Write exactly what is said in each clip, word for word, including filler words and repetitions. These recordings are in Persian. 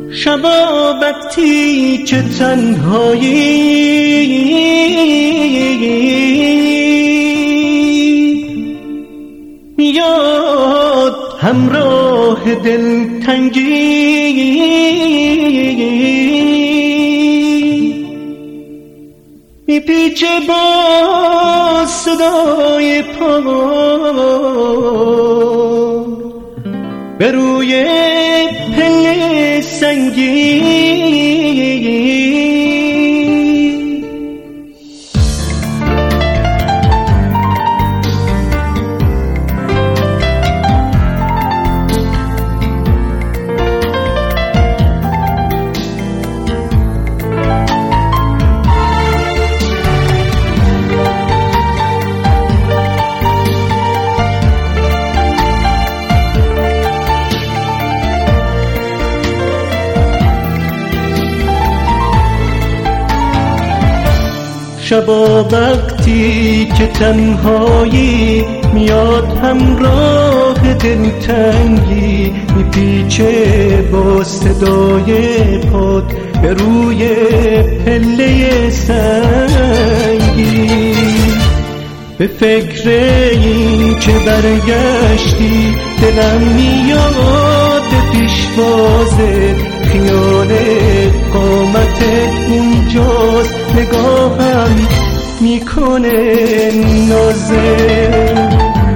شبا وقتی که تنهایی میاد همراه دلتنگی، میپیچه با صدای پا به روی پله سنگی. شبا وقتی که تنهایی میاد همراه دلتنگی، میپیچه با صدای پاد به روی پله سنگی. به فکر این که برگشتی دلم میاد پیشوازه، خیال قامت اونجاست، نگاهم میکنه نازه.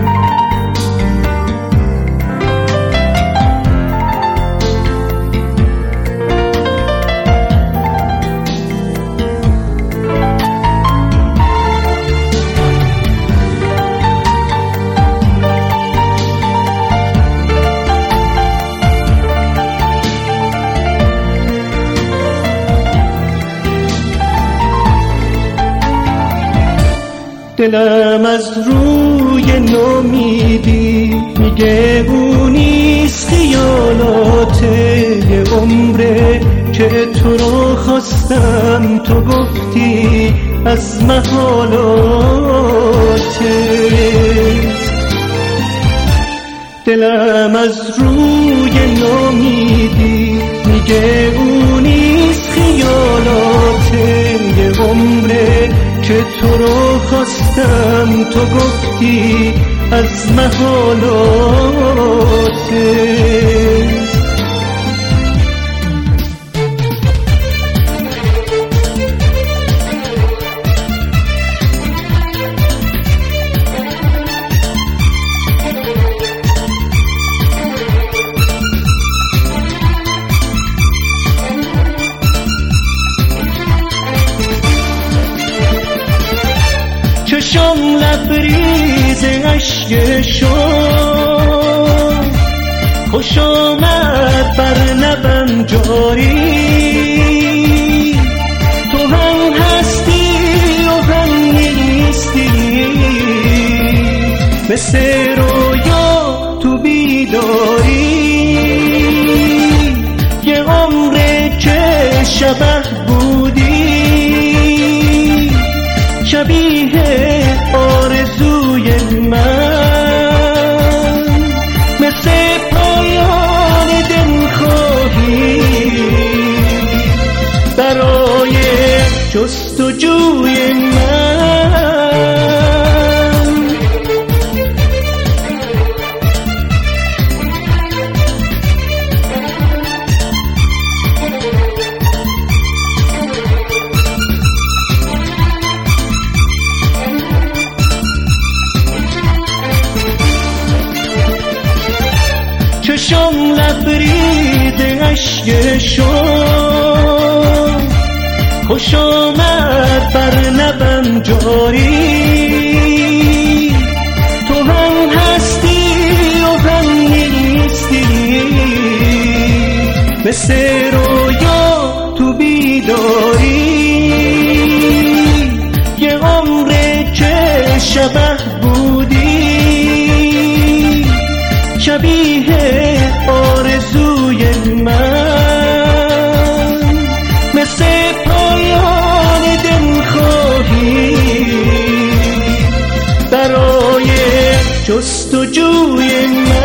دلم از روی نومیدی میگه اونیست، خیالاته یه عمره که تو رو خواستم، تو گفتی از محالاته. دلم از روی نومیدی میگه اونیست، خیالاته یه عمره که تو رو خواستم، تو گفتی از محالاته. چشم لبریز اشک شد، خوش آمد بر لبم جاری. تو هم هستی و هم نیستی، مثل رویا تو بیداری. یه عمره که شبه بودی، شبیه آرزوی من، مثل پایان دلخواهی برای جستجوی من. چشم لبریز اشک شد، خوش آمد بر لبم جاری. تو هم هستی و هم نیستی، مثل رویا تو بیداری. یه عمره که شبه بودی، شبیه آرزوی من، مثل پایان دلخواهی برای جستجوی من.